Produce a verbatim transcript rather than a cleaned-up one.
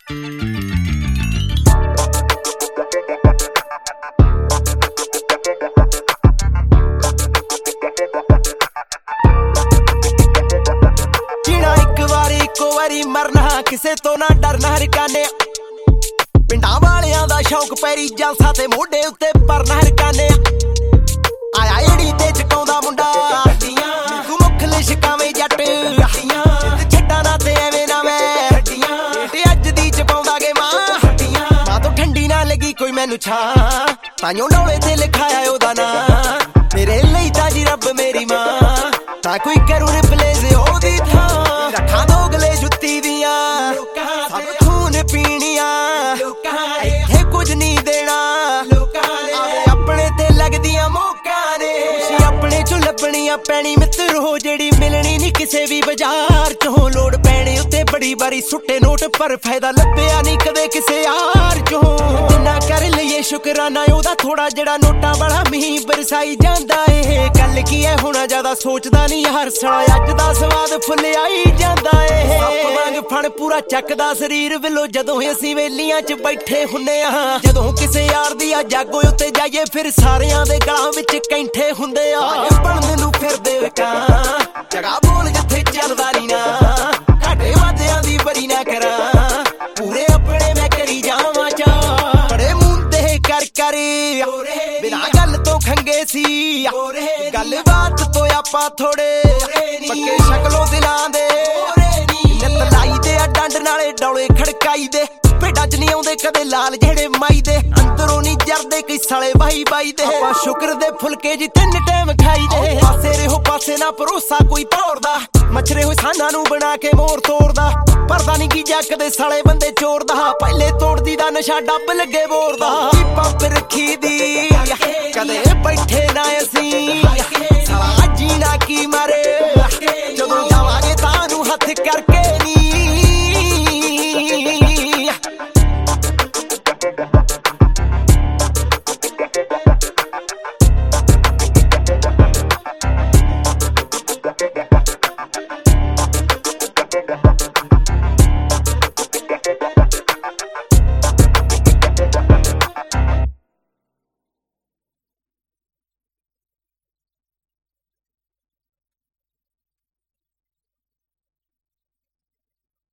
जीना एक वारी इको वारी मरना किसे तो ना डरना हरकाने पिंडां वालियां दा शौक पैरी जलसा ते मोढे उत्ते भरना हरकाने आया एड़ी ते चकाउंदा मुंडा तू मुख लिशकावे जट छड्डा ना ते एवें ना मैं ते अज दी चपाउंदा गे मां मां तो ठंडी ना लगी कोई मैनू छां ताइयों डोले ते लिखाया ओदा नां मेरे लई तां जी रब मेरी मां तां कोई करूं रिप्लेस ओदी थां रखा दोगले जुत्ती दियां सब खून पीनियां इत्थे कुछ नहीं देना अपने ते लगदियां मौका ने अपने चो लभनियां पैनी मित्र हो जेड़ी मिलनी नहीं किसे भी बाजार चों लोड़ पैने उत्ते बड़ी बारी सुट्टे नोट पर फायदा लभ्या नहीं कदे किसे यार चों जिन्ना कर लईए शुकराना ओदा थोड़ा जेड़ा नोटां वाला मींह बरसाई जांदा ए गल की है हुण ज्यादा सोचदा नहीं हर साल अज दा स्वाद फुल आई जांदा ए सप वांग फण पूरा चकदा शरीर विलो जदों असीं वेलियां च बैठे हुंदे आ जदों किसे यार दी आ जागो उत्ते जाइए फिर सारियां दे गलां विच कैंठे हुंदे आ बनन नूं फिरदे ਕਾਂ जगह बोल जिथे चलदा नहीं ना घाटे वादियां दी बरी ना करा पूरे अपने मैं करी जावां चा बड़े मुंदे कर कर बिना गल तो खंगे सी गल बात तो आपां थोड़े पक्के शक्लों दिलां दे नित लाई दे डंड नाले डौले खड़काई दे भेडां च नहीं आउंदे कदे लाल जेड़े माई दे अंदरों नहीं जरदे कई साले बाई बाई दे आपां शुकर दे फुलके जी तीन टाइम खाई दे पासे रहो पासे ना भरोसा कोई तोड़दा मछरे होए साना नूं बना के मोर तोड़दा परदा नहीं की जकदे साले बंदे चोरदा पहले तोड़दी दा नशा डब लगे बोरदा पंप रखी दी कदे बैठे ना असीं